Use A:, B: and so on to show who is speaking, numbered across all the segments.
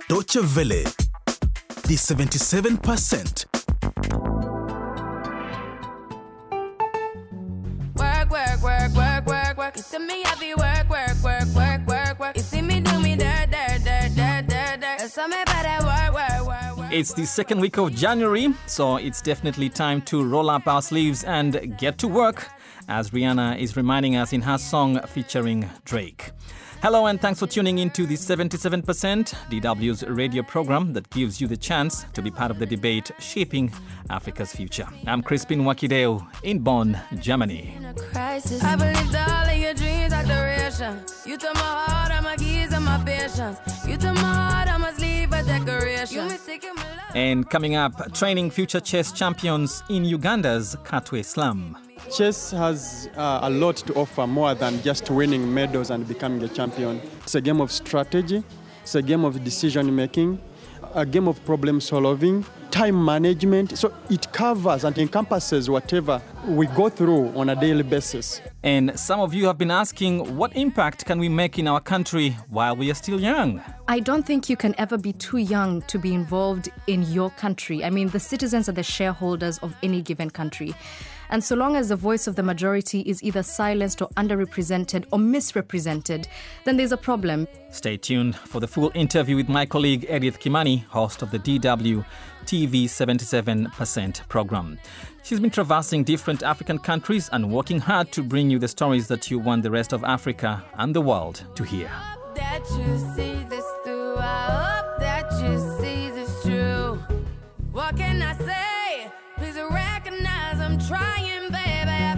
A: Deutsche Welle, the 77%.
B: Work. You see me heavy work. You see me do me dirt. So me better work.
C: It's the second week of January, so it's definitely time to roll up our sleeves and get to work, as Rihanna is reminding us in her song featuring Drake. Hello and thanks for tuning into the 77%, DW's radio program that gives you the chance to be part of the debate shaping Africa's future. I'm Crispin Wakideu in Bonn, Germany.
B: I believe that all of your dreams are duration. You took my heart, all my keys and my patience. You took my heart, I must leave a decoration. You mistaken my love.
C: And coming up, training future chess champions in Uganda's Katwe slum.
D: Chess has a lot to offer more than just winning medals and becoming a champion. It's a game of strategy, it's a game of decision making, a game of problem solving, time management. So it covers and encompasses whatever we go through on a daily basis.
C: And some of you have been asking, what impact can we make in our country while we are still young?
E: I don't think you can ever be too young to be involved in your country. I mean, the citizens are the shareholders of any given country. And so long as the voice of the majority is either silenced or underrepresented or misrepresented, then there's a problem.
C: Stay tuned for the full interview with my colleague Edith Kimani, host of the DW TV 77% program. She's been traversing different African countries and working hard to bring you the stories that you want the rest of Africa and the world to hear.
B: That you see this through. I hope that you see this true. What can I say? Please recognize I'm trying, baby.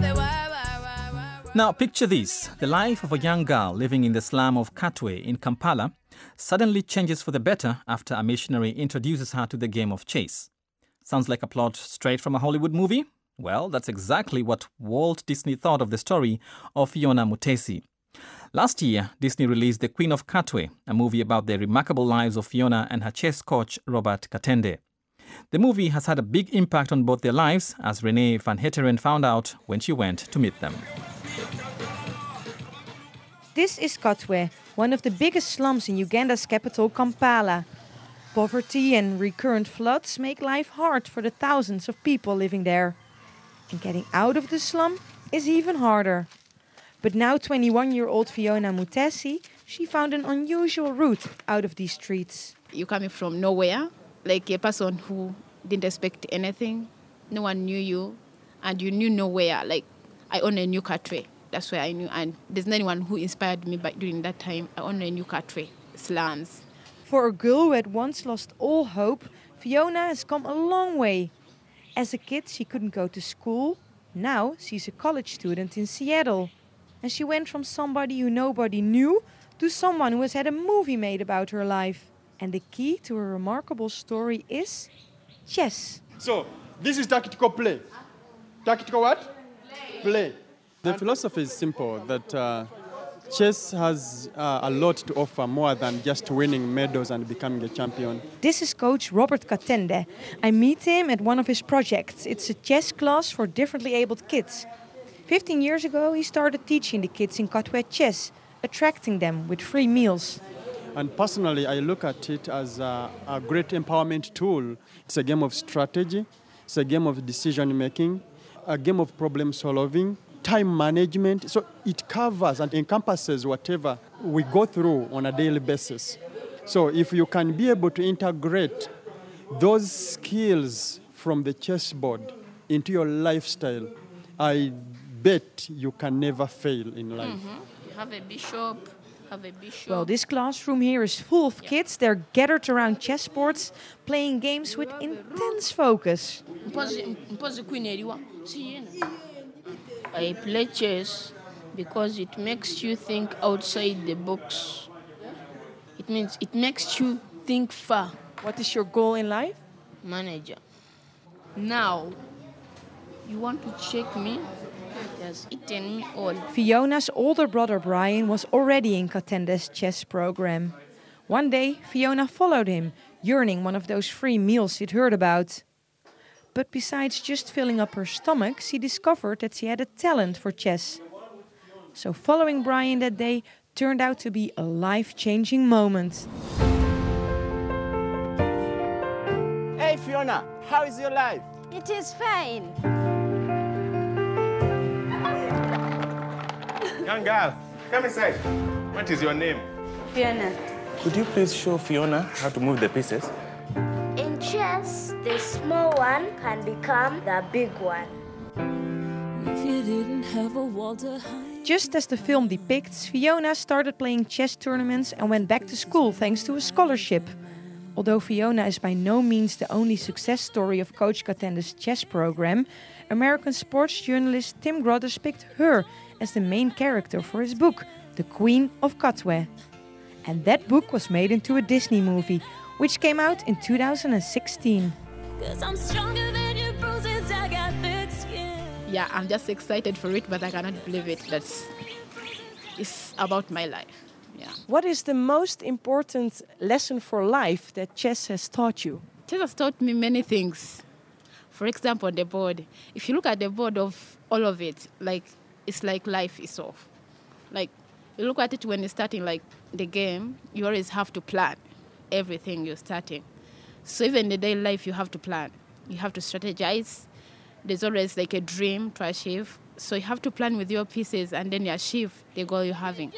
C: Now picture this. The life of a young girl living in the slum of Katwe in Kampala suddenly changes for the better after a missionary introduces her to the game of chess. Sounds like a plot straight from a Hollywood movie? Well, that's exactly what Walt Disney thought of the story of Fiona Mutesi. Last year, Disney released The Queen of Katwe, a movie about the remarkable lives of Fiona and her chess coach, Robert Katende. The movie has had a big impact on both their lives, as Renee Van Heteren found out when she went to meet them.
F: This is Katwe, one of the biggest slums in Uganda's capital, Kampala. Poverty and recurrent floods make life hard for the thousands of people living there. And getting out of the slum is even harder. But now 21-year-old Fiona Mutesi, she found an unusual route out of these streets.
G: You're coming from nowhere, like a person who didn't expect anything. No one knew you, and you knew nowhere. Like, I own a new Katwe. That's where I knew. And there's no one who inspired me during that time. I own a new Katwe, slums.
F: For a girl who had once lost all hope, Fiona has come a long way. As a kid, she couldn't go to school. Now she's a college student in Seattle. And she went from somebody who nobody knew to someone who has had a movie made about her life. And the key to her remarkable story is chess.
D: So this is tactical play. Tactical what? Play. The philosophy is simple, that chess has a lot to offer more than just winning medals and becoming a champion.
F: This is coach Robert Katende. I meet him at one of his projects. It's a chess class for differently abled kids. 15 years ago, he started teaching the kids in Katwe chess, attracting them with free meals.
D: And personally, I look at it as a great empowerment tool. It's a game of strategy, it's a game of decision making, a game of problem solving, time management. So it covers and encompasses whatever we go through on a daily basis. So if you can be able to integrate those skills from the chessboard into your lifestyle, I bet you can never fail in life.
G: You have a bishop.
F: Well, this classroom here is full of kids. They're gathered around chessboards, playing games with intense focus.
H: I play chess because it makes you think outside the box. It makes you think far.
F: What is your goal in life?
H: Manager. Now, you want to check me? Has eaten me all.
F: Fiona's older brother Brian was already in Katende's chess program. One day, Fiona followed him, yearning one of those free meals she'd heard about. But besides just filling up her stomach, she discovered that she had a talent for chess. So following Brian that day turned out to be a life-changing moment.
I: Fiona, how is your life?
J: It is fine.
I: Young girl, come inside. What is your name?
J: Fiona.
I: Could you please show Fiona how to move the pieces?
J: In chess, the small one can become the big one.
B: If you didn't have a wall to hide.
F: Just as the film depicts, Fiona started playing chess tournaments and went back to school thanks to a scholarship. Although Fiona is by no means the only success story of Coach Kattende's chess program, American sports journalist Tim Grodders picked her as the main character for his book, The Queen of Katwe. And that book was made into a Disney movie, which came out in 2016.
B: 'Cause I'm stronger than your bruises, I got thick skin.
G: Yeah, I'm just excited for it, but I cannot believe it. It's about my life. Yeah.
K: What is the most important lesson for life that chess has taught you?
G: Chess has taught me many things. For example, on the board. If you look at the board of all of it, it's like life itself. Like, you look at it when you're starting the game, you always have to plan everything you're starting. So even in the daily life, you have to plan. You have to strategize. There's always a dream to achieve. So you have to plan with your pieces and then you achieve the goal you're having.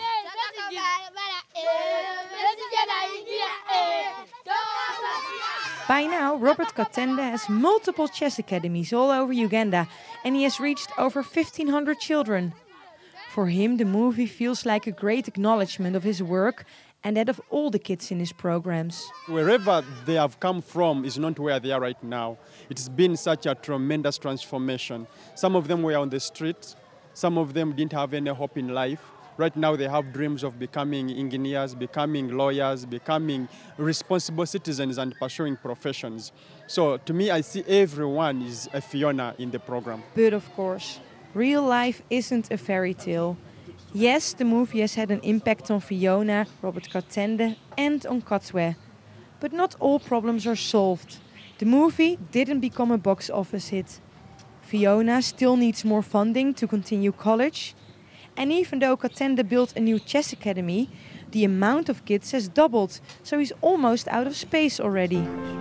F: By now, Robert Kattende has multiple chess academies all over Uganda, and he has reached over 1,500 children. For him, the movie feels like a great acknowledgement of his work and that of all the kids in his programs.
D: Wherever they have come from is not where they are right now. It's been such a tremendous transformation. Some of them were on the streets. Some of them didn't have any hope in life. Right now they have dreams of becoming engineers, becoming lawyers, becoming responsible citizens and pursuing professions. So to me, I see everyone is a Fiona in the program.
F: But of course, real life isn't a fairy tale. Yes, the movie has had an impact on Fiona, Robert Kattende and on Katwe. But not all problems are solved. The movie didn't become a box office hit. Fiona still needs more funding to continue college. And even though Kattende built a new chess academy, the amount of kids has doubled, so he's almost out of space already.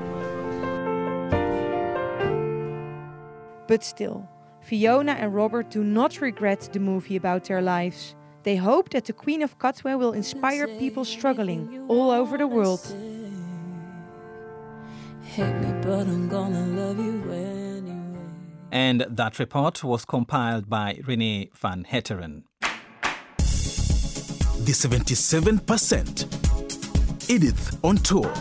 F: But still, Fiona and Robert do not regret the movie about their lives. They hope that the Queen of Katwe will inspire people struggling all over the world.
B: Hate me, but I'm gonna love you anyway.
C: And that report was compiled by Renee van Heteren.
A: The 77%. Edith on tour.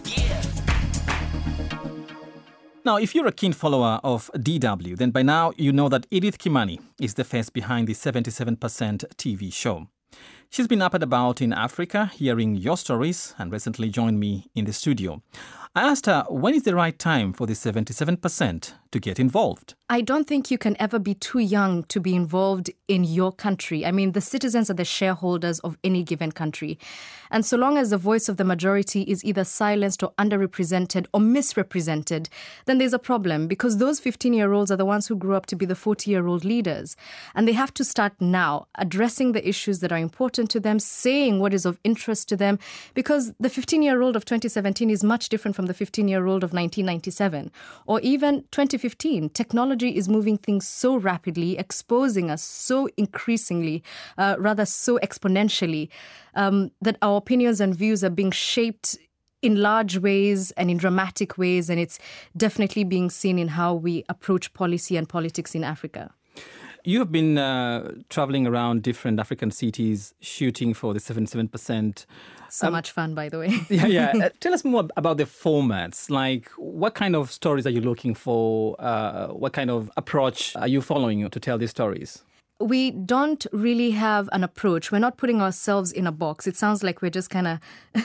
C: Now, if you're a keen follower of DW, then by now you know that Edith Kimani is the face behind the 77% TV show. She's been up and about in Africa, hearing your stories, and recently joined me in the studio. I asked her, when is the right time for the 77% to get involved?
E: I don't think you can ever be too young to be involved in your country. I mean, the citizens are the shareholders of any given country. And so long as the voice of the majority is either silenced or underrepresented or misrepresented, then there's a problem, because those 15-year-olds are the ones who grew up to be the 40-year-old leaders. And they have to start now addressing the issues that are important to them, saying what is of interest to them, because the 15-year-old of 2017 is much different from the 15-year-old of 1997 or even 2015. Technology is moving things so rapidly, exposing us so increasingly, so exponentially, that our opinions and views are being shaped in large ways and in dramatic ways, and it's definitely being seen in how we approach policy and politics in Africa.
C: You have been traveling around different African cities, shooting for the 77%.
E: So much fun, by the way.
C: Yeah. Tell us more about the formats. Like, what kind of stories are you looking for? What kind of approach are you following to tell these stories?
E: We don't really have an approach. We're not putting ourselves in a box. It sounds like we're just kind of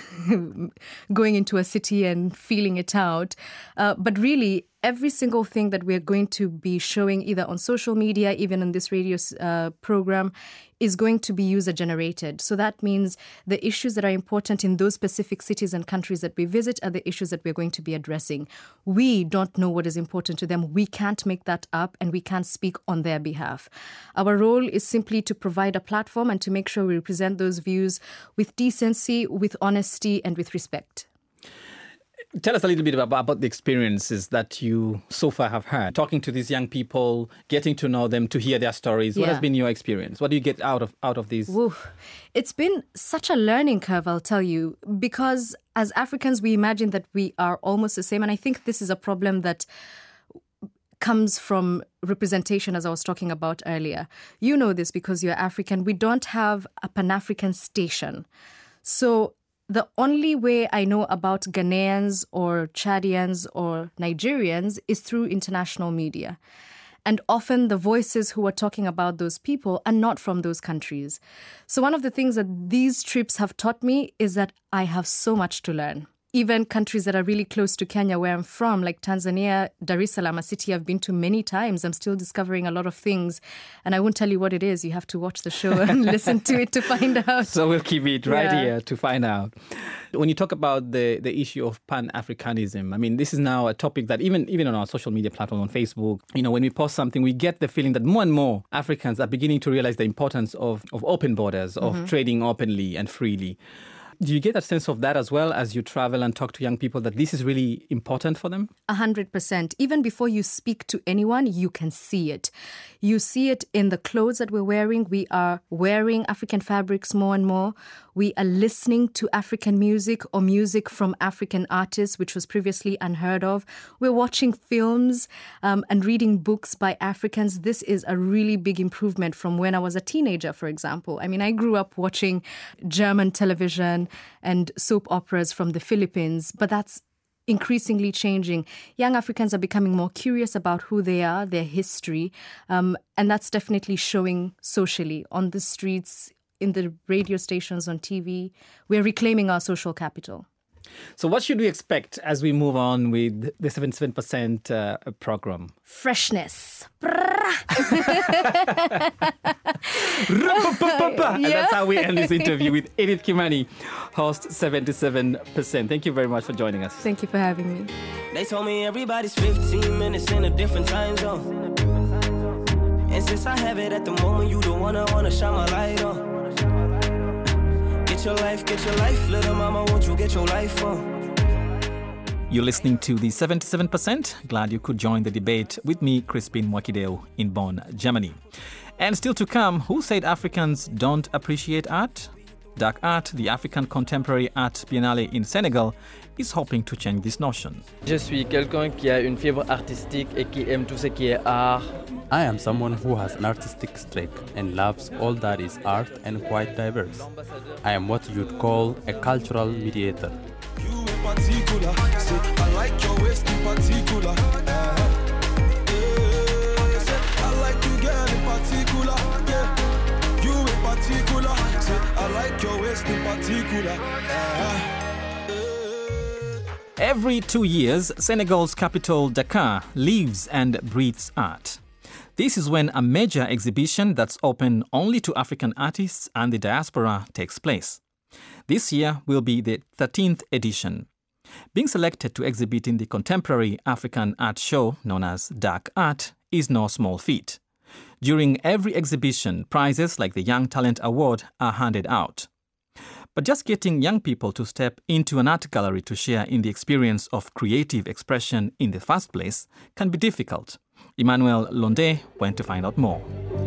E: going into a city and feeling it out. But really, every single thing that we're going to be showing either on social media, even in this radio program, is going to be user-generated. So that means the issues that are important in those specific cities and countries that we visit are the issues that we're going to be addressing. We don't know what is important to them. We can't make that up, and we can't speak on their behalf. Our role is simply to provide a platform and to make sure we represent those views with decency, with honesty, and with respect.
C: Tell us a little bit about the experiences that you so far have had. Talking to these young people, getting to know them, to hear their stories. What has been your experience? What do you get out of these?
E: Woof. It's been such a learning curve, I'll tell you, because as Africans, we imagine that we are almost the same. And I think this is a problem that comes from representation, as I was talking about earlier. You know this because you're African. We don't have a Pan-African station. So the only way I know about Ghanaians or Chadians or Nigerians is through international media. And often the voices who are talking about those people are not from those countries. So one of the things that these trips have taught me is that I have so much to learn. Even countries that are really close to Kenya, where I'm from, like Tanzania, Dar es Salaam, a city I've been to many times. I'm still discovering a lot of things. And I won't tell you what it is. You have to watch the show and listen to it to find out.
C: So we'll keep it right here to find out. When you talk about the issue of Pan-Africanism, I mean, this is now a topic that even on our social media platform, on Facebook, when we post something, we get the feeling that more and more Africans are beginning to realize the importance of open borders, of trading openly and freely. Do you get that sense of that as well as you travel and talk to young people, that this is really important for them?
E: 100%. Even before you speak to anyone, you can see it. You see it in the clothes that we're wearing. We are wearing African fabrics more and more. We are listening to African music or music from African artists, which was previously unheard of. We're watching films and reading books by Africans. This is a really big improvement from when I was a teenager, for example. I mean, I grew up watching German television and soap operas from the Philippines, but that's increasingly changing. Young Africans are becoming more curious about who they are, their history, and that's definitely showing socially, on the streets, in the radio stations, on TV. We're reclaiming our social capital.
C: So what should we expect as we move on with the 77% program?
E: Freshness.
C: And that's how we end this interview with Edith Kimani, host 77%. Thank you very much for joining us.
E: Thank you for having me.
L: They told me everybody's 15 minutes in a different time zone. And since I have it at the moment, you the one I wanna shine my light on. Get your life, little mama, won't you get your life on?
C: You're listening to the 77%. Glad you could join the debate with me, Crispin Mwakideu, in Bonn, Germany. And still to come, who said Africans don't appreciate art? Dark Art, the African Contemporary Art Biennale in Senegal, is hoping to change this notion.
M: Je suis quelqu'un qui a une fibre artistique et qui aime tout ce qui est art.
N: I am someone who has an artistic streak and loves all that is art and quite diverse. I am what you'd call a cultural mediator.
O: You in particular, I like your waist in particular. I like you, girl, in particular. Yeah, you in particular, I like your waist in particular.
C: Every 2 years, Senegal's capital, Dakar, lives and breathes art. This is when a major exhibition that's open only to African artists and the diaspora takes place. This year will be the 13th edition. Being selected to exhibit in the contemporary African art show known as Dark Art is no small feat. During every exhibition, prizes like the Young Talent Award are handed out. But just getting young people to step into an art gallery to share in the experience of creative expression in the first place can be difficult. Emmanuel Londe went to find out more.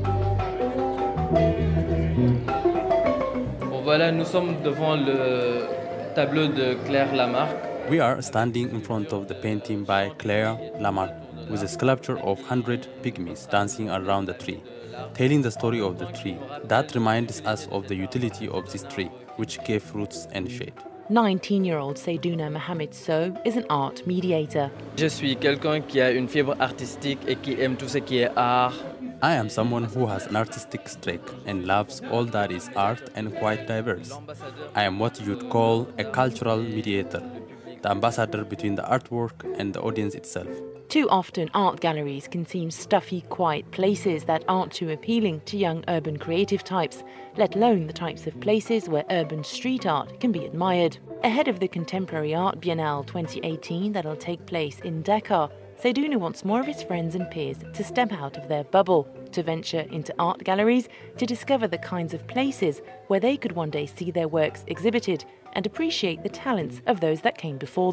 M: Voilà, nous sommes devant le tableau de Claire Lamarck.
N: We are standing in front of the painting by Claire Lamarck with a sculpture of 100 pygmies dancing around the tree, telling the story of the tree. That reminds us of the utility of this tree, which gave fruits and shade.
P: 19-year-old Seydouna Mohamed Sow is an art mediator.
M: Je suis quelqu'un qui a une fibre artistique et qui aime tout ce qui est art.
N: I am someone who has an artistic streak and loves all that is art and quite diverse. I am what you'd call a cultural mediator, the ambassador between the artwork and the audience itself.
P: Too often, art galleries can seem stuffy, quiet places that aren't too appealing to young urban creative types, let alone the types of places where urban street art can be admired. Ahead of the Contemporary Art Biennale 2018 that'll take place in Dakar, Seydouna wants more of his friends and peers to step out of their bubble, to venture into art galleries, to discover the kinds of places where they could one day see their works exhibited and appreciate the talents of those that came before them.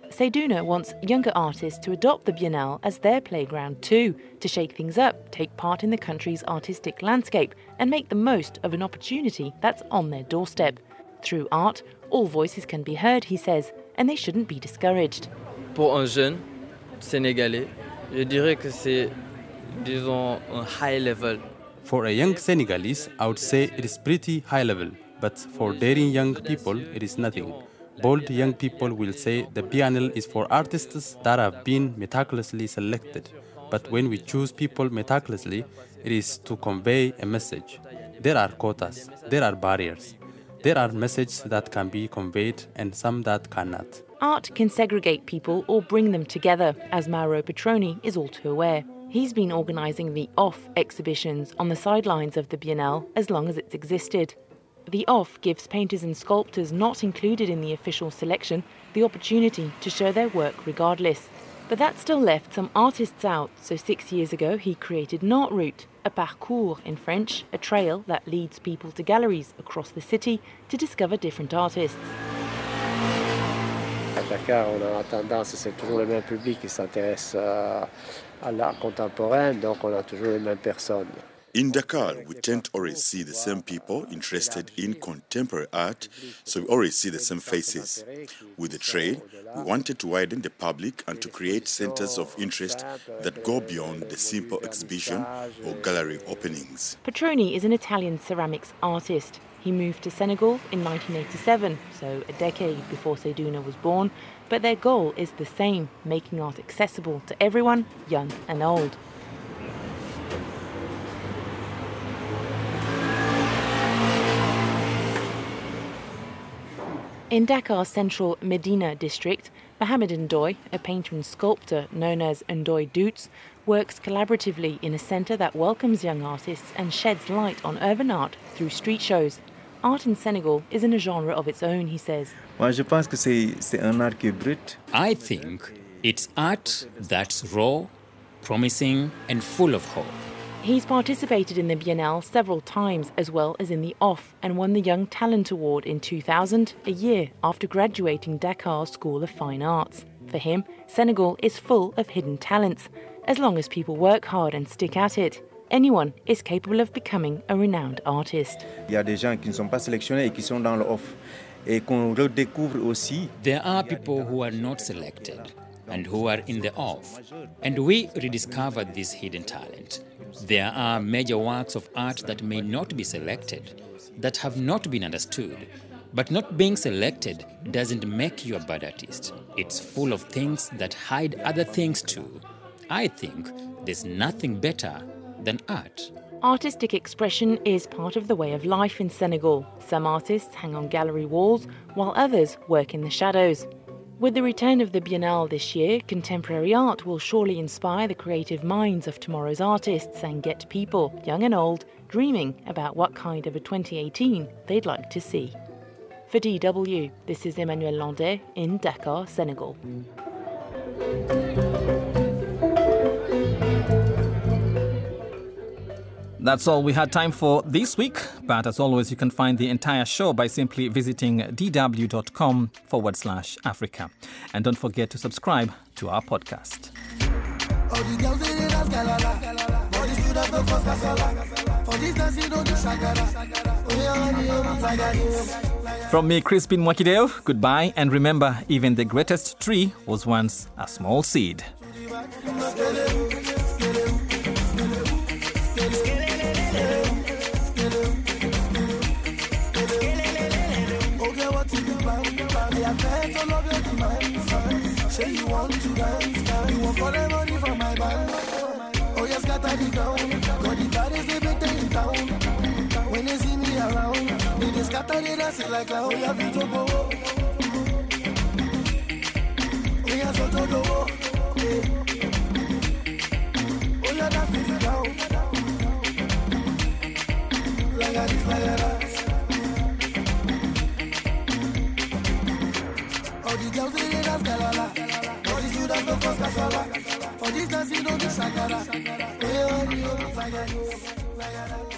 P: Seydouna wants younger artists to adopt the Biennale as their playground too, to shake things up, take part in the country's artistic landscape and make the most of an opportunity that's on their doorstep. Through art, all voices can be heard, he says, and they shouldn't be discouraged.
M: Pour un jeune Sénégalais, je dirais que c'est, disons, un high level.
N: For a young Senegalese, I would say it is pretty high level, but for daring young people, it is nothing. Bold young people will say the Biennale is for artists that have been meticulously selected. But when we choose people meticulously, it is to convey a message. There are quotas, there are barriers. There are messages that can be conveyed and some that cannot.
P: Art can segregate people or bring them together, as Mauro Petroni is all too aware. He's been organising the OFF exhibitions on the sidelines of the Biennale as long as it's existed. The OFF gives painters and sculptors not included in the official selection the opportunity to show their work regardless. But that still left some artists out, so 6 years ago he created Nart Route, a parcours in French, a trail that leads people to galleries across the city to discover different artists.
Q: À Dakar, on a tendance, c'est toujours le même public qui s'intéresse à l'art contemporain, donc on a toujours les mêmes personnes.
R: In Dakar, we tend to always see the same people interested in contemporary art, so we always see the same faces. With the trail, we wanted to widen the public and to create centers of interest that go beyond the simple exhibition or gallery openings.
P: Petroni is an Italian ceramics artist. He moved to Senegal in 1987, so a decade before Seydouna was born, but their goal is the same, making art accessible to everyone, young and old. In Dakar's central Medina district, Mohamed Ndoye, a painter and sculptor known as Ndoye Doots, works collaboratively in a centre that welcomes young artists and sheds light on urban art through street shows. Art in Senegal is in a genre of its own, he says.
S: I think it's art that's raw, promising and full of hope.
P: He's participated in the Biennale several times, as well as in the OFF, and won the Young Talent Award in 2000, a year after graduating Dakar School of Fine Arts. For him, Senegal is full of hidden talents. As long as people work hard and stick at it, anyone is capable of becoming a renowned artist.
S: There are people who are not selected and who are in the OFF, and we rediscover this hidden talent. There are major works of art that may not be selected, that have not been understood, but not being selected doesn't make you a bad artist. It's full of things that hide other things too. I think there's nothing better than art.
P: Artistic expression is part of the way of life in Senegal. Some artists hang on gallery walls, while others work in the shadows. With the return of the Biennale this year, contemporary art will surely inspire the creative minds of tomorrow's artists and get people, young and old, dreaming about what kind of a 2018 they'd like to see. For DW, this is Emmanuel Landais in Dakar, Senegal.
C: That's all we had time for this week. But as always, you can find the entire show by simply visiting dw.com/Africa. And don't forget to subscribe to our podcast. From me, Crispin Mwakideo, goodbye. And remember, even the greatest tree was once a small seed.
O: Say you want to dance, you want for the money from my band. Oh, yes, got the ground. Got the baddest they big thing in town. When they see me around, they just got the dance like oh, yeah, video go. Oh, yeah, so do do. Oh, yeah, that's the ground. Like a this, like a that. Oh, the girls they dance, galala. For this dance, you don't be sagara.